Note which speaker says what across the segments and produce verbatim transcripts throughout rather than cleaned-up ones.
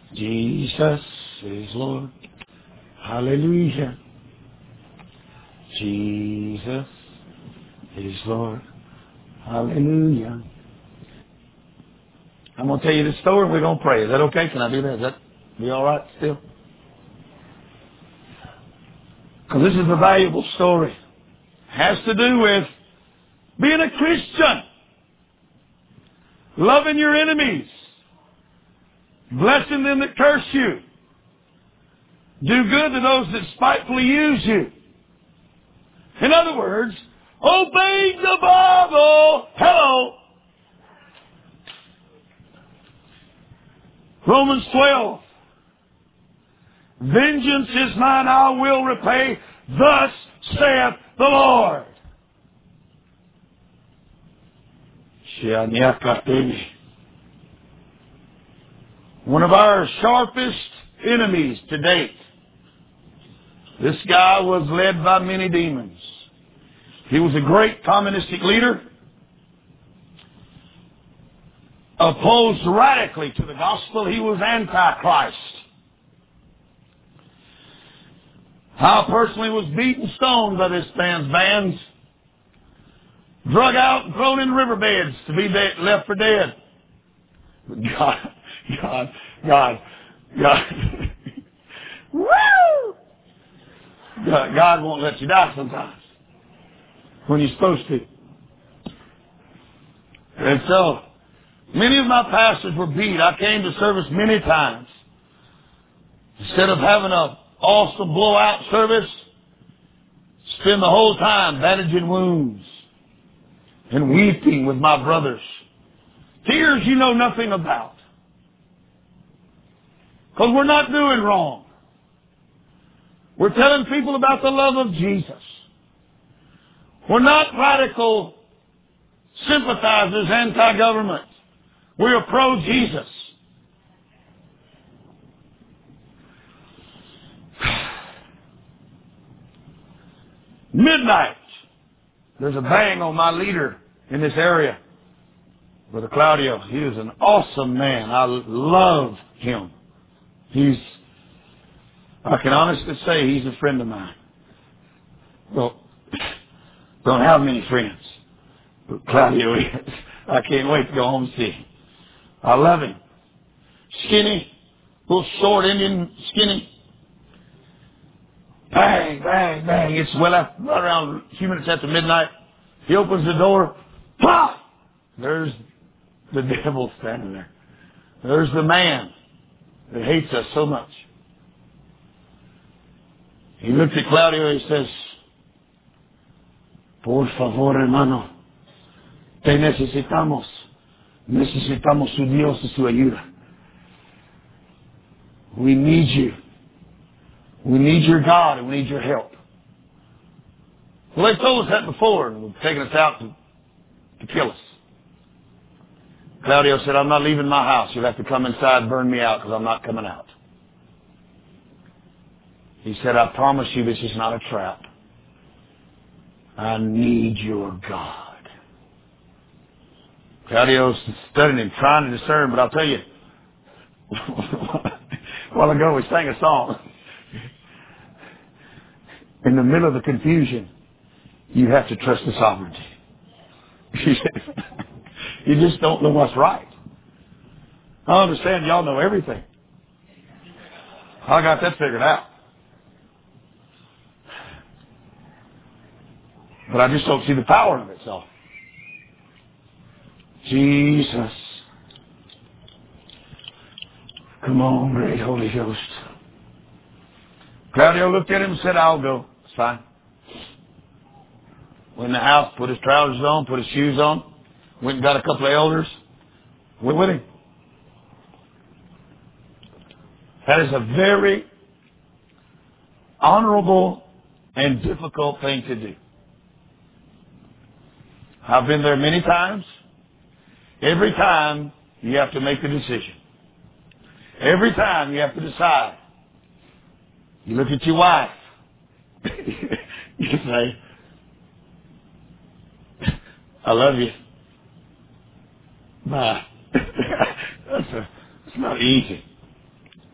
Speaker 1: Jesus is Lord. Hallelujah. Jesus is Lord. Hallelujah. I'm going to tell you this story and we're going to pray. Is that okay? Can I do that? Is that be all right still? Because this is a valuable story. It has to do with being a Christian. Loving your enemies. Blessing them that curse you. Do good to those that spitefully use you. In other words, obey the Bible. Hello. Romans twelve. Vengeance is mine, I will repay. Thus saith the Lord. One of our sharpest enemies to date. This guy was led by many demons. He was a great communistic leader. Opposed radically to the gospel. He was antichrist. I personally was beaten stoned by this man's bands. Drug out and thrown in riverbeds to be de- left for dead. But God, God, God, God. Woo! God, God won't let you die sometimes when you're supposed to. And so, many of my pastors were beat. I came to service many times. Instead of having a awesome blowout service, spend the whole time bandaging wounds and weeping with my brothers. Tears you know nothing about. Because we're not doing wrong. We're telling people about the love of Jesus. We're not radical sympathizers, anti-government. We are pro-Jesus. Midnight. There's a bang on my leader in this area. Brother Claudio. He is an awesome man. I love him. He's, I can honestly say he's a friend of mine. Well, don't have many friends. But Claudio is. I can't wait to go home and see him. I love him. Skinny, little short Indian skinny. Bang, bang, bang. It's well after, right around a few minutes after midnight. He opens the door. Pah! There's the devil standing there. There's the man that hates us so much. He looks at Claudio and he says, por favor, hermano, te necesitamos. Necesitamos su Dios y su ayuda. We need you. We need your God and we need your help. Well, they told us that before and they've taken us out to, to kill us. Claudio said, I'm not leaving my house. You'll have to come inside and burn me out because I'm not coming out. He said, I promise you this is not a trap. I need your God. Claudio's studying him, trying to discern, but I'll tell you, a while ago we sang a song. In the middle of the confusion, you have to trust the sovereignty. You just don't know what's right. I understand y'all know everything. I got that figured out. But I just don't see the power of it, so. Jesus. Come on, great Holy Ghost. Claudio looked at him and said, I'll go. It's fine. Went in the house, put his trousers on, put his shoes on. Went and got a couple of elders. Went with him. That is a very honorable and difficult thing to do. I've been there many times. Every time you have to make a decision. Every time you have to decide. You look at your wife. You say, I love you. Bye. That's, a, that's not easy.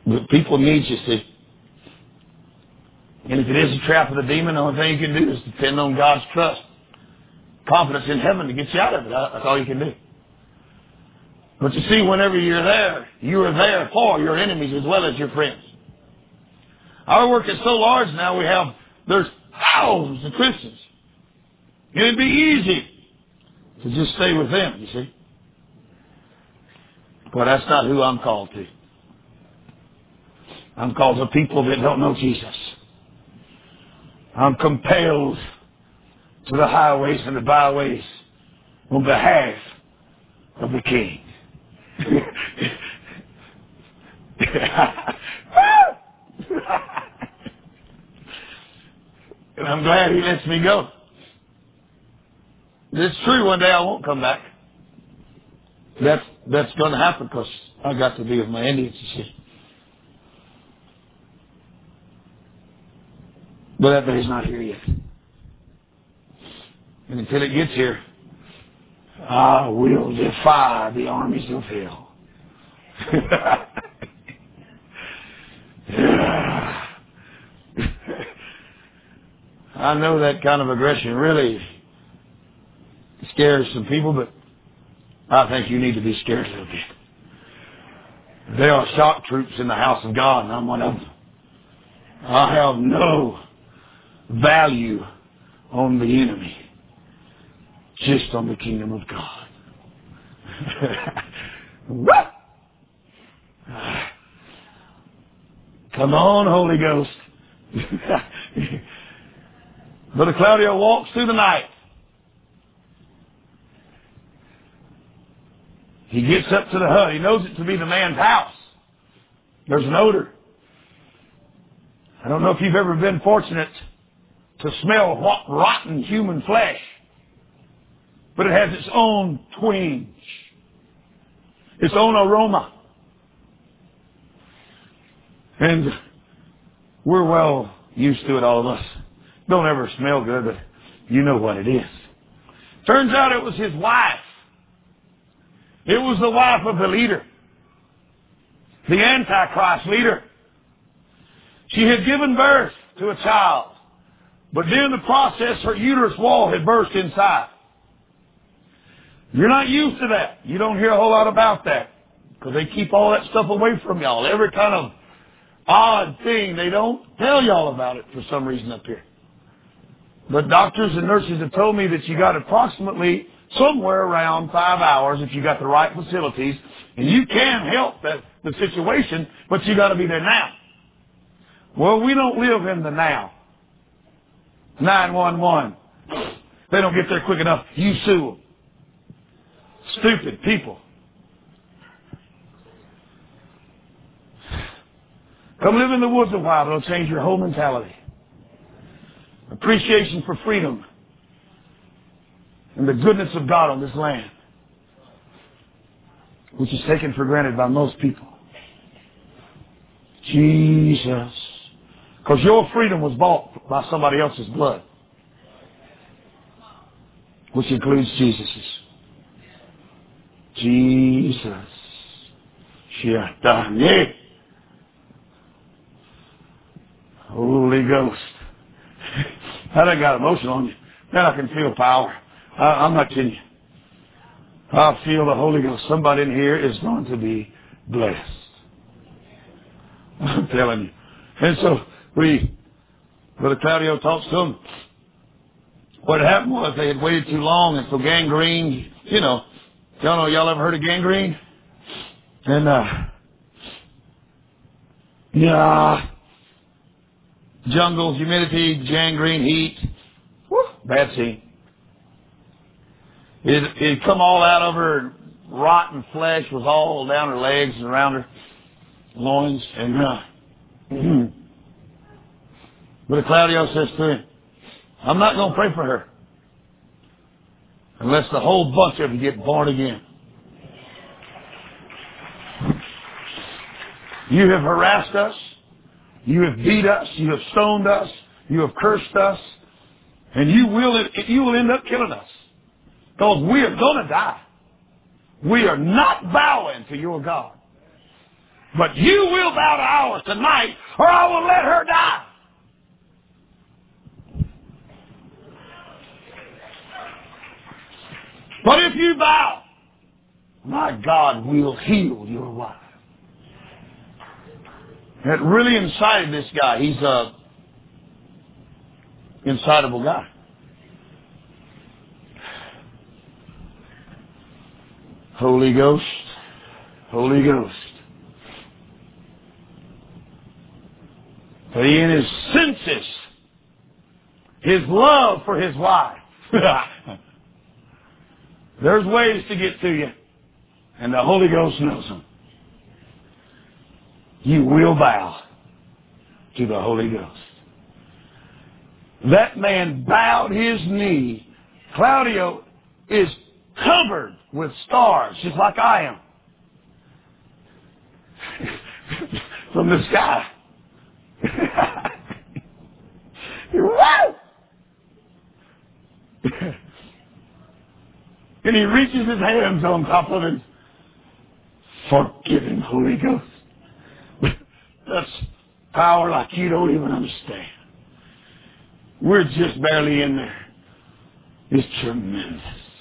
Speaker 1: But people need you, see. And if it is a trap of the demon, the only thing you can do is depend on God's trust. Confidence in heaven to get you out of it. That's all you can do. But you see, whenever you're there, you are there for your enemies as well as your friends. Our work is so large now, we have, there's thousands of Christians. It'd be easy to just stay with them, you see. But that's not who I'm called to. I'm called to people that don't know Jesus. I'm compelled to the highways and the byways on behalf of the King. And I'm glad he lets me go. It's true, one day I won't come back. That's, that's going to happen because I got to be with my Indians, you see. But that day's not here yet. And until it gets here, I will defy the armies of hell. I know that kind of aggression really scares some people, but I think you need to be scared a little bit. There are shock troops in the house of God, and I'm one of them. I have no value on the enemy, just on the kingdom of God. Come on, Holy Ghost. Brother Claudio walks through the night. He gets up to the hut. He knows it to be the man's house. There's an odor. I don't know if you've ever been fortunate to smell rotten human flesh, but it has its own twinge, its own aroma. And we're well used to it, all of us. Don't ever smell good, but you know what it is. Turns out it was his wife. It was the wife of the leader, the Antichrist leader. She had given birth to a child, but during the process, her uterus wall had burst inside. You're not used to that. You don't hear a whole lot about that because they keep all that stuff away from y'all. Every kind of odd thing, they don't tell y'all about it for some reason up here. But doctors and nurses have told me that you got approximately somewhere around five hours if you got the right facilities, and you can help that, the situation, but you got to be there now. Well, we don't live in the now. nine one one. They don't get there quick enough. You sue them. Stupid people. Come live in the woods a while. It'll change your whole mentality. Appreciation for freedom and the goodness of God on this land, which is taken for granted by most people. Jesus. Because your freedom was bought by somebody else's blood, which includes Jesus's. Jesus. Shiatane. Holy Ghost. I done got emotional on you. Then I can feel power. I, I'm not kidding you. I feel the Holy Ghost. Somebody in here is going to be blessed. I'm telling you. And so we, Brother Claudio talks to them. What happened was they had waited too long, and so gangrene, you know, y'all know, y'all ever heard of gangrene? And, uh, yeah, jungles, humidity, gangrene, heat. Whew, bad scene. It it come all out of her. Rotten flesh was all down her legs and around her loins. And uh, Brother Claudio says to him, I'm not going to pray for her unless the whole bunch of you get born again. You have harassed us. You have beat us. You have stoned us. You have cursed us. And you will, you will end up killing us. Because we are going to die. We are not bowing to your God. But you will bow to ours tonight, or I will let her die. But if you bow, my God will heal your wife. That really incited this guy. He's a incitable guy. Holy Ghost, Holy Ghost. But he in his senses, his love for his wife. There's ways to get to you, and the Holy Ghost knows them. You will bow to the Holy Ghost. That man bowed his knee. Claudio is covered with stars, just like I am. From the sky. And he reaches his hands on top of it. Forgive him, Holy Ghost. That's power like you don't even understand. We're just barely in there. It's tremendous.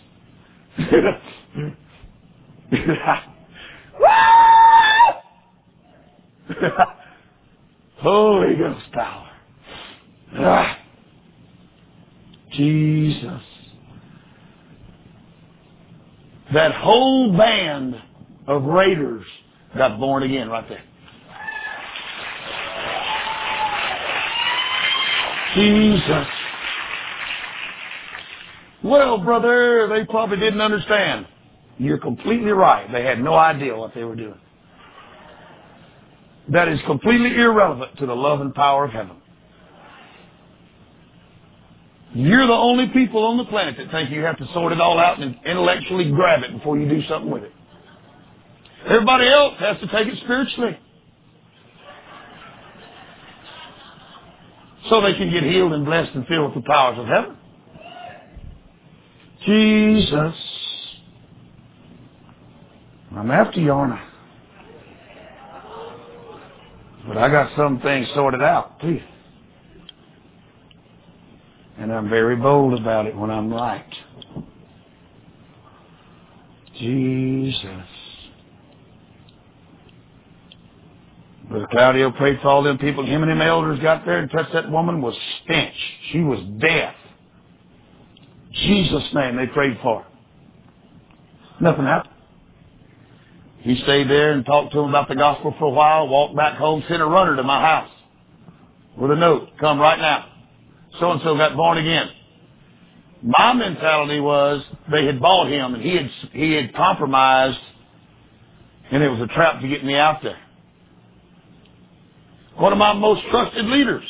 Speaker 1: Holy Ghost power. Ah. Jesus. That whole band of raiders got born again right there. Jesus. Well, brother, they probably didn't understand. You're completely right. They had no idea what they were doing. That is completely irrelevant to the love and power of heaven. You're the only people on the planet that think you have to sort it all out and intellectually grab it before you do something with it. Everybody else has to take it spiritually. So they can get healed and blessed and filled with the powers of heaven. Jesus. I'm after you, aren't I? But I got some things sorted out, too. And I'm very bold about it when I'm right. Jesus. Brother Claudio prayed for all them people. Him and them elders got there and touched that woman was stench. She was death. Jesus' name they prayed for her. Nothing happened. He stayed there and talked to him about the gospel for a while, walked back home, sent a runner to my house with a note, come right now. So-and-so got born again. My mentality was they had bought him and he had, he had compromised and it was a trap to get me out there. One of my most trusted leaders.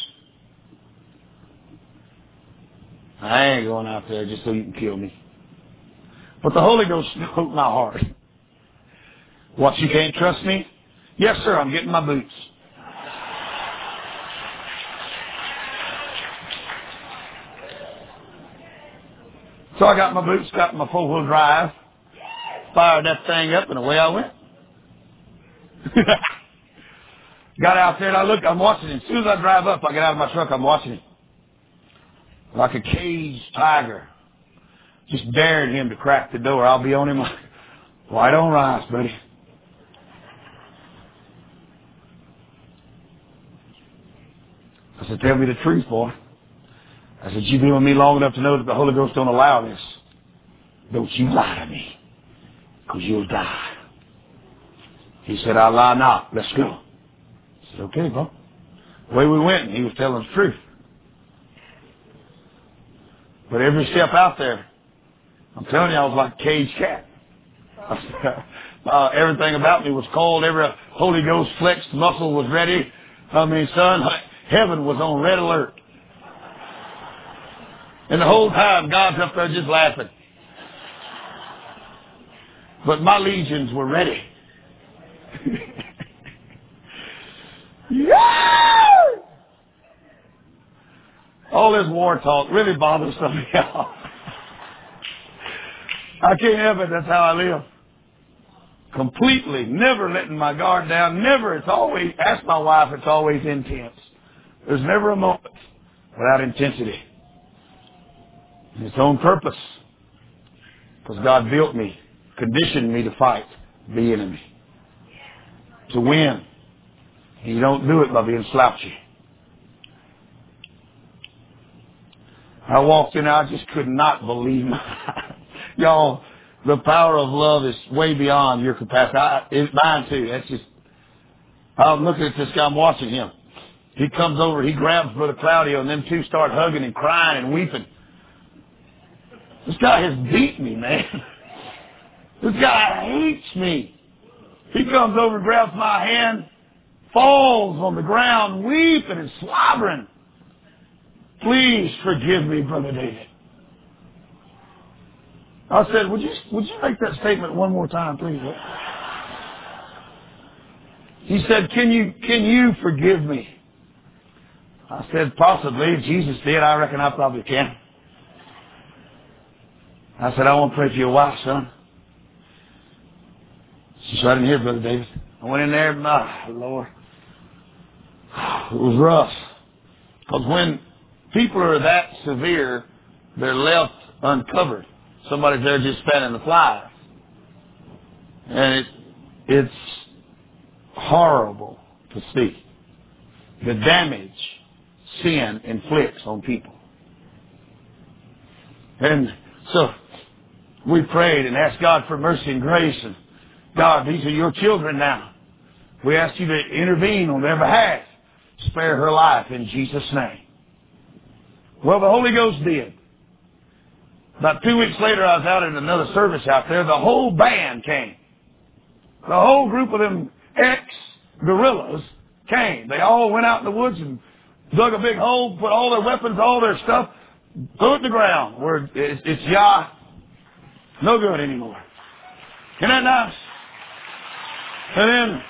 Speaker 1: I ain't going out there just so you can kill me. But the Holy Ghost spoke my heart. What, you can't trust me? Yes, sir, I'm getting my boots. So I got my boots, got my four-wheel drive, fired that thing up, and away I went. Got out there, and I looked, I'm watching him. As soon as I drive up, I get out of my truck, I'm watching him. Like a caged tiger. Just daring him to crack the door. I'll be on him like, white on rice, buddy. I said, tell me the truth, boy. I said, you've been with me long enough to know that the Holy Ghost don't allow this. Don't you lie to me, because you'll die. He said, I'll lie not. Let's go. I said, okay, bro. Away we went, and he was telling the truth. But every step out there, I'm telling you, I was like a caged cat. uh, everything about me was cold. Every Holy Ghost flexed muscle was ready. I mean, son, heaven was on red alert. And the whole time, God's up there just laughing. But my legions were ready. Yeah! All this war talk really bothers some of y'all. I can't help it. That's how I live. Completely, never letting my guard down, never. It's always, ask my wife, it's always intense. There's never a moment without intensity. And its own purpose. Because God built me, conditioned me to fight the enemy. To win. And you don't do it by being slouchy. I walked in, I just could not believe my eyes. Y'all, the power of love is way beyond your capacity. I, it's mine too. That's just, I'm looking at this guy, I'm watching him. He comes over, he grabs Brother Claudio, and them two start hugging and crying and weeping. This guy has beat me, man. This guy hates me. He comes over and grabs my hand, falls on the ground, weeping and slobbering. Please forgive me, Brother David. I said, would you, would you make that statement one more time, please? He said, can you, can you forgive me? I said, possibly. If Jesus did, I reckon I probably can. I said, I want to pray for your wife, son. She's right in here, Brother David. I went in there, my Lord. It was rough. Because when people are that severe, they're left uncovered. Somebody's there just fanning the flies. And it, it's horrible to see the damage sin inflicts on people. And so we prayed and asked God for mercy and grace. And God, these are your children now. We ask you to intervene on their behalf. Spare her life in Jesus' name. Well, the Holy Ghost did. About two weeks later, I was out in another service out there. The whole band came. The whole group of them ex-guerrillas came. They all went out in the woods and dug a big hole, put all their weapons, all their stuff, threw it in the ground where it's, it's Yah, no good anymore. Isn't that nice? And then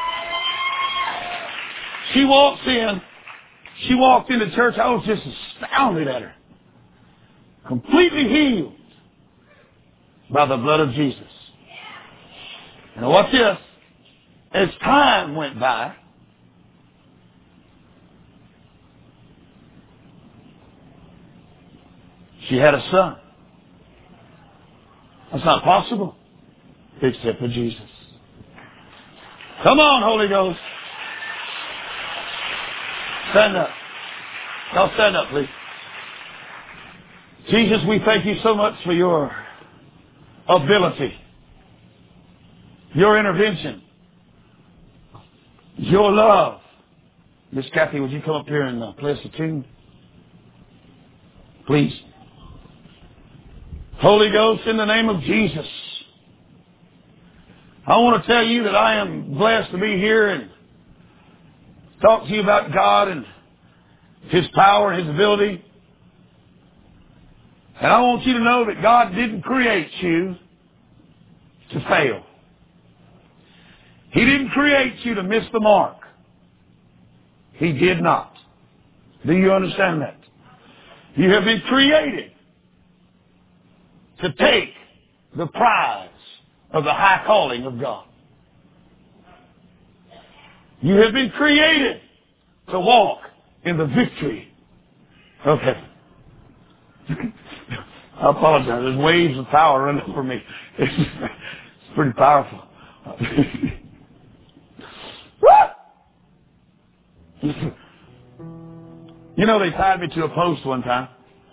Speaker 1: she walks in. She walked into church. I was just astounded at her. Completely healed by the blood of Jesus. And watch this. As time went by, she had a son. That's not possible except for Jesus. Come on, Holy Ghost. Stand up. Y'all stand up, please. Jesus, we thank you so much for your ability, your intervention, your love. Miss Kathy, would you come up here and uh, play us a tune? Please. Holy Ghost, in the name of Jesus, I want to tell you that I am blessed to be here and talk to you about God and His power and His ability. And I want you to know that God didn't create you to fail. He didn't create you to miss the mark. He did not. Do you understand that? You have been created to take the prize of the high calling of God. You have been created to walk in the victory of heaven. I apologize. There's waves of power running over me. It's, it's pretty powerful. You know, they tied me to a post one time.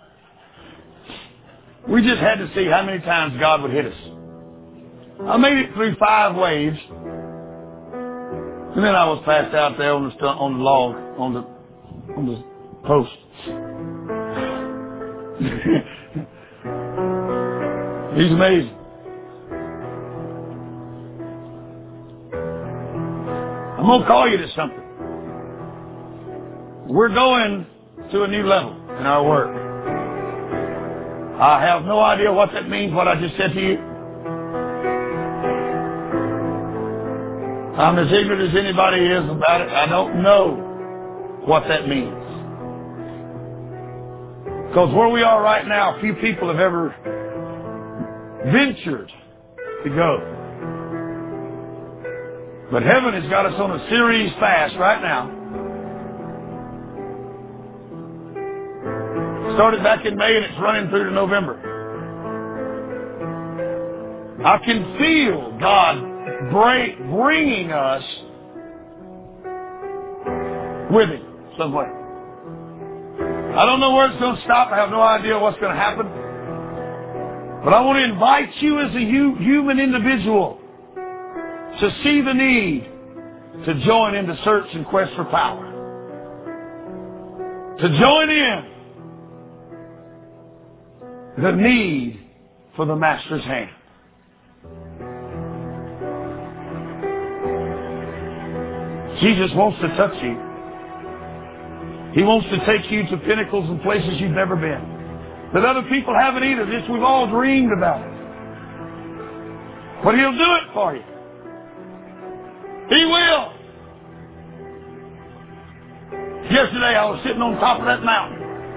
Speaker 1: We just had to see how many times God would hit us. I made it through five waves. And then I was passed out there on the, st- on the log, on the, on the post. He's amazing. I'm going to call you to something. We're going to a new level in our work. I have no idea what that means, what I just said to you. I'm as ignorant as anybody is about it. I don't know what that means. Because where we are right now, few people have ever ventured to go. But heaven has got us on a series fast right now. Started back in May and it's running through to November. I can feel God break, bringing us with Him somewhere. I don't know where it's going to stop. I have no idea what's going to happen. But I want to invite you as a hu- human individual to see the need to join in the search and quest for power. To join in the need for the Master's hand. Jesus wants to touch you. He wants to take you to pinnacles and places you've never been. That other people haven't either. This we've all dreamed about it. But He'll do it for you. He will. Yesterday I was sitting on top of that mountain.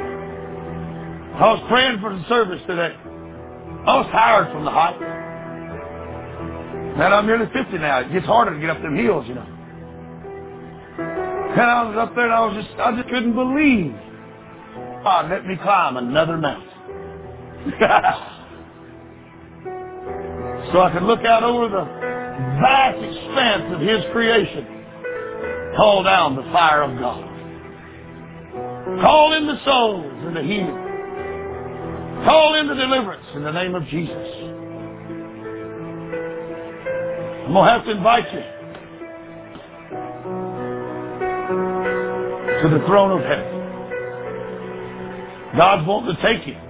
Speaker 1: I was praying for the service today. I was tired from the hike. Man, I'm nearly fifty now. It gets harder to get up them hills, you know. And I was up there and I was just, I just couldn't believe God let me climb another mountain. So I could look out over the vast expanse of His creation. Call down the fire of God. Call in the souls and the healing. Call in the deliverance in the name of Jesus. I'm going to have to invite you to the throne of heaven. God's wanting to take you.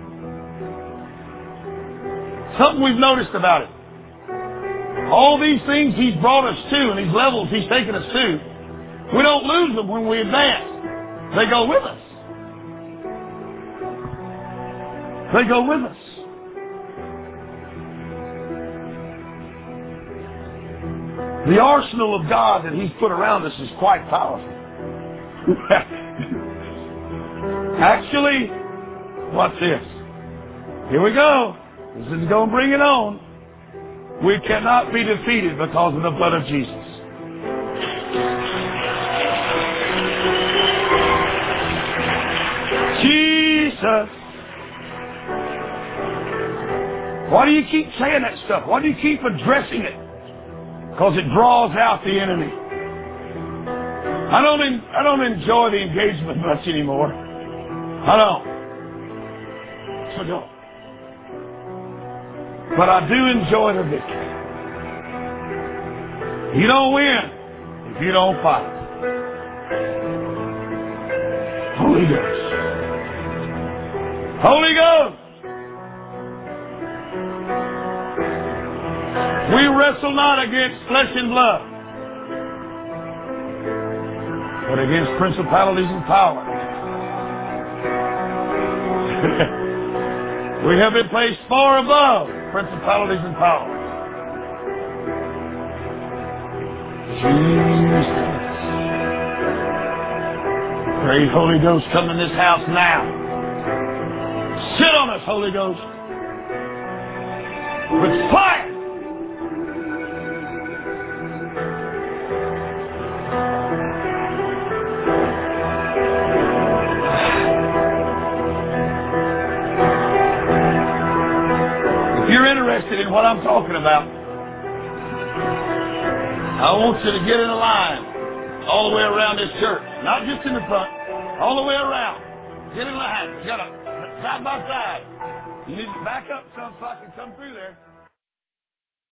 Speaker 1: Something we've noticed about it. All these things He's brought us to and these levels He's taken us to, we don't lose them when we advance. They go with us. They go with us. The arsenal of God that He's put around us is quite powerful. Actually, watch this. Here we go. This is going to bring it on. We cannot be defeated because of the blood of Jesus. Jesus. Why do you keep saying that stuff? Why do you keep addressing it? Because it draws out the enemy. I don't, en- I don't enjoy the engagement much anymore. I don't. I don't. But I do enjoy the victory. You don't win if you don't fight. Holy Ghost. Holy Ghost. We wrestle not against flesh and blood, but against principalities and powers. We have been placed far above principalities and powers. Jesus. Great Holy Ghost, come in this house now. Sit on us, Holy Ghost, with fire. If you're interested in what I'm talking about, I want you to get in a line all the way around this church. Not just in the front, all the way around. Get in line. You got to side by side. You need to back up some so I can come through there.